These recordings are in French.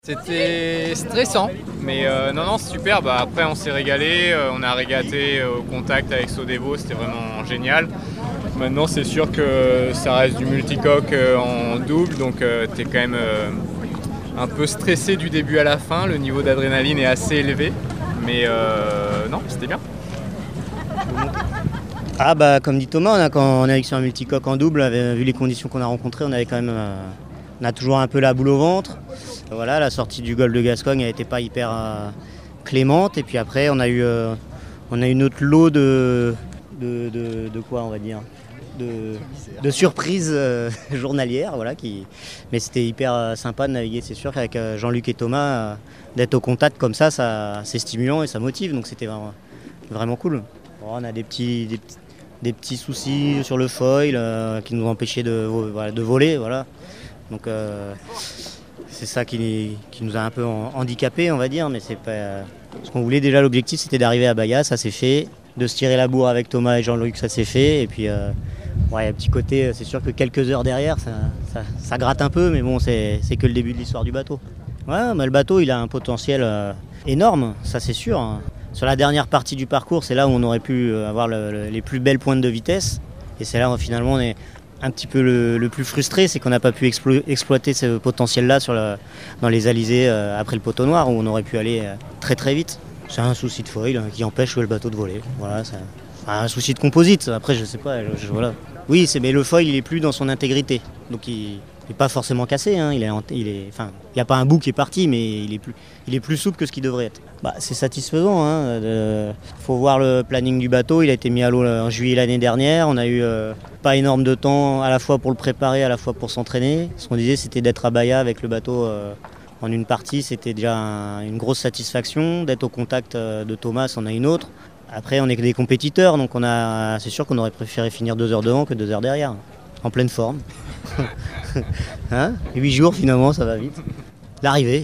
C'était stressant, mais non, c'est super. Après, on s'est régalé, on a régaté au contact avec Sodevo, c'était vraiment génial. Maintenant, c'est sûr que ça reste du multicoque en double, donc tu es quand même un peu stressé du début à la fin. Le niveau d'adrénaline est assez élevé, mais non, c'était bien. Comme dit Thomas, quand on est sur un multicoque en double, vu les conditions qu'on a rencontrées, on avait quand même, on a toujours un peu la boule au ventre. Voilà, la sortie du Golfe de Gascogne n'était pas hyper clémente, et puis après on a eu notre lot de quoi, on va dire, de surprises journalières, voilà, mais c'était hyper sympa de naviguer, c'est sûr qu'avec Jean-Luc et Thomas, d'être au contact comme ça, c'est stimulant et ça motive, donc c'était vraiment cool. Bon, on a des petits soucis sur le foil qui nous empêchaient de voler, voilà. Donc c'est ça qui nous a un peu handicapés, on va dire, mais c'est pas ce qu'on voulait. Déjà, l'objectif c'était d'arriver à Bahia, ça s'est fait. De se tirer la bourre avec Thomas et Jean-Luc, ça s'est fait. Et puis un petit côté, c'est sûr que quelques heures derrière, ça gratte un peu, mais bon, c'est que le début de l'histoire du bateau. Ouais, mais le bateau il a un potentiel énorme, ça c'est sûr, hein. Sur la dernière partie du parcours, c'est là où on aurait pu avoir les plus belles pointes de vitesse. Et c'est là où finalement on est un petit peu le plus frustré, c'est qu'on n'a pas pu exploiter ce potentiel-là dans les alizés après le poteau noir, où on aurait pu aller très très vite. C'est un souci de foil qui empêche le bateau de voler. Voilà, c'est un souci de composite. Après, je sais pas. Voilà. Oui, mais le foil, il est plus dans son intégrité. Donc il n'est pas forcément cassé. Hein. Il n'y a pas un bout qui est parti, mais il est plus souple que ce qu'il devrait être. C'est satisfaisant. Hein. Faut voir le planning du bateau. Il a été mis à l'eau en juillet l'année dernière. On a eu pas énorme de temps, à la fois pour le préparer, à la fois pour s'entraîner. Ce qu'on disait, c'était d'être à Bahia avec le bateau. En une partie, c'était déjà une grosse satisfaction. D'être au contact de Thomas, on a une autre. Après, on est que des compétiteurs, donc c'est sûr qu'on aurait préféré finir 2 heures devant que 2 heures derrière. En pleine forme. Hein, 8 jours, finalement, ça va vite. L'arrivée.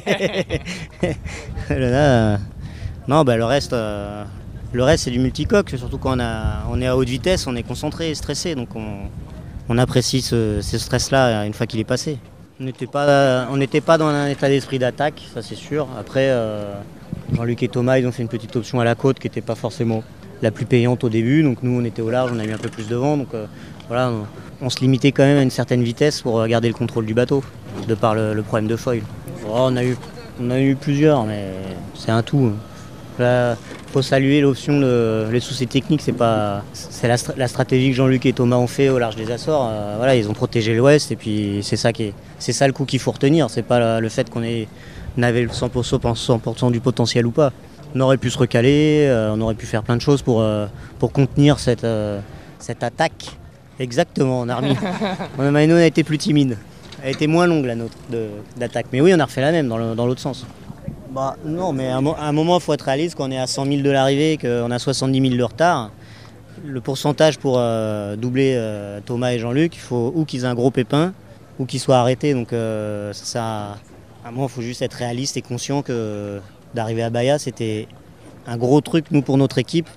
Le reste, c'est du multicoque. Surtout quand on est à haute vitesse, on est concentré et stressé. Donc on apprécie ce stress-là une fois qu'il est passé. On n'était pas dans un état d'esprit d'attaque, ça c'est sûr. Après, Jean-Luc et Thomas, ils ont fait une petite option à la côte qui n'était pas forcément la plus payante au début. Donc nous, on était au large, on a eu un peu plus de vent. Donc voilà, on se limitait quand même à une certaine vitesse pour garder le contrôle du bateau, de par le problème de foil. On a eu plusieurs, mais c'est un tout. Là, faut saluer l'option les soucis techniques, c'est la stratégie que Jean-Luc et Thomas ont fait au large des Açores. Voilà, ils ont protégé l'Ouest et puis c'est ça le coup qu'il faut retenir. C'est pas le fait qu'on avait le 100% du potentiel ou pas. On aurait pu se recaler, on aurait pu faire plein de choses pour contenir cette attaque. Exactement, on a été plus timide. Elle était moins longue la nôtre d'attaque. Mais oui, on a refait la même dans l'autre sens. Non, mais à un moment, il faut être réaliste. Quand on est à 100 000 de l'arrivée, qu'on a 70 000 de retard, le pourcentage pour doubler Thomas et Jean-Luc, il faut ou qu'ils aient un gros pépin, ou qu'ils soient arrêtés. Donc à un moment, il faut juste être réaliste et conscient que d'arriver à Bahia, c'était un gros truc, nous, pour notre équipe,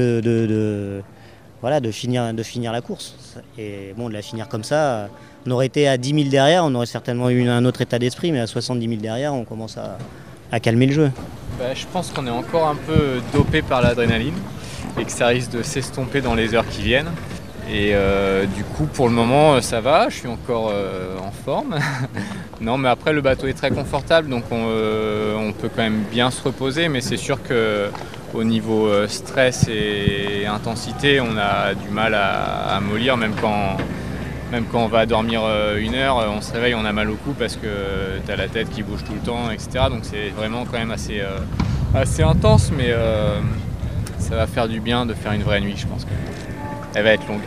de finir la course. Et bon, de la finir comme ça, on aurait été à 10 000 derrière, on aurait certainement eu un autre état d'esprit, mais à 70 000 derrière, on commence à calmer le jeu. Je pense qu'on est encore un peu dopé par l'adrénaline et que ça risque de s'estomper dans les heures qui viennent. Et du coup, pour le moment, ça va, je suis encore en forme. Non, mais après, le bateau est très confortable, donc on peut quand même bien se reposer, mais c'est sûr qu'au niveau stress et intensité, on a du mal à mollir, même quand on va dormir 1 heure, on se réveille, on a mal au cou parce que tu as la tête qui bouge tout le temps, etc. Donc c'est vraiment quand même assez intense, mais ça va faire du bien de faire une vraie nuit, je pense. Elle va être longue.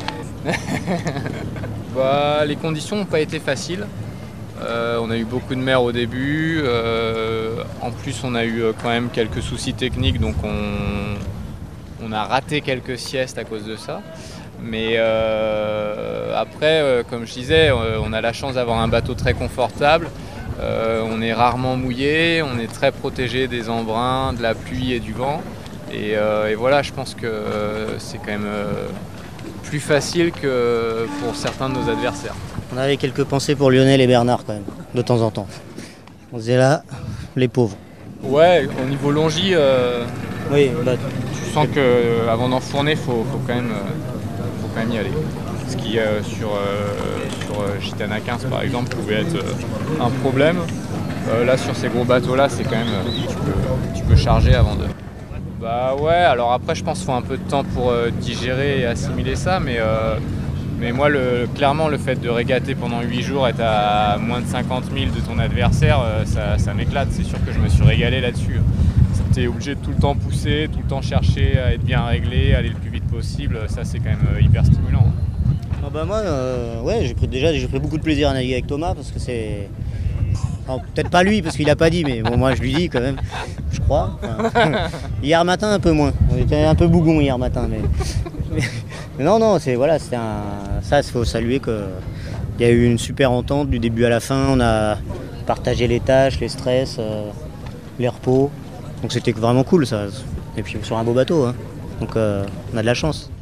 Les conditions n'ont pas été faciles. On a eu beaucoup de mer au début. En plus, on a eu quand même quelques soucis techniques, donc on a raté quelques siestes à cause de ça. Mais après, comme je disais, on a la chance d'avoir un bateau très confortable. On est rarement mouillé, on est très protégé des embruns, de la pluie et du vent. Et voilà, je pense que c'est quand même plus facile que pour certains de nos adversaires. On avait quelques pensées pour Lionel et Bernard quand même, de temps en temps. On disait là, les pauvres. Ouais, au niveau longi, Oui, bah, tu sens qu'avant d'enfourner, faut quand même y aller. Ce qui sur Gitana 15 par exemple pouvait être un problème. Là sur ces gros bateaux là, c'est quand même tu peux charger avant de. Bah ouais, alors après je pense qu'il faut un peu de temps pour digérer et assimiler ça, mais moi clairement le fait de régater pendant 8 jours, être à moins de 50 000 de ton adversaire, ça m'éclate. C'est sûr que je me suis régalé là-dessus. T'es obligé de tout le temps pousser, tout le temps chercher à être bien réglé, aller le plus vite possible, ça c'est quand même hyper stimulant. Ah bah moi, ouais, j'ai pris beaucoup de plaisir à naviguer avec Thomas parce que c'est. Enfin, peut-être pas lui parce qu'il a pas dit, mais bon, moi je lui dis quand même, je crois. Enfin, hier matin un peu moins, on était un peu bougon hier matin, mais non, c'est voilà, c'était ça, il faut saluer qu'il y a eu une super entente du début à la fin. On a partagé les tâches, les stress, les repos, donc c'était vraiment cool ça. Et puis sur un beau bateau, hein. Donc on a de la chance.